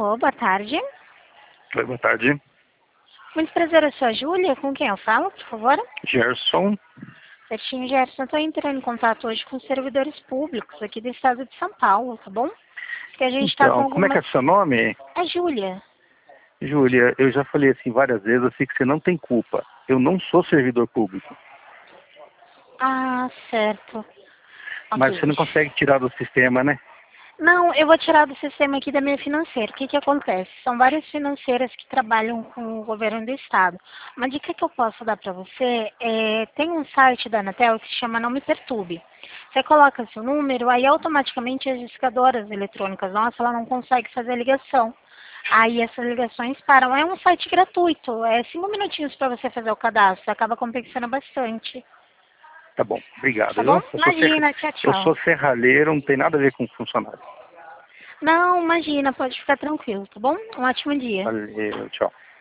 Alô, boa tarde. Oi, boa tarde. Muito prazer, eu sou a Júlia. Com quem eu falo, por favor? Gerson. Certinho, Gerson. Eu estou entrando em contato hoje com os servidores públicos aqui do estado de São Paulo, tá bom? Porque a gente está com Então, como é que é seu nome? É Júlia. Júlia, eu já falei assim várias vezes, assim, que você não tem culpa. Eu não sou servidor público. Ah, certo. Mas Ok. você não consegue tirar do sistema, né? Não, eu vou tirar do sistema aqui da minha financeira. O que que acontece? São várias financeiras que trabalham com o governo do estado. Uma dica que eu posso dar para você é, tem um site da Anatel que se chama Não Me Perturbe. Você coloca seu número, aí automaticamente as discadoras eletrônicas, nossa, ela não consegue fazer a ligação. Aí essas ligações param. É um site gratuito, é 5 minutinhos para você fazer o cadastro, acaba compensando bastante. Tá bom, obrigado, Tá bom? viu? Imagina, tchau, Eu tchau. sou serralheiro, não tem nada a ver com funcionário. Não, imagina, pode ficar tranquilo, tá bom? Um ótimo dia. Valeu, tchau.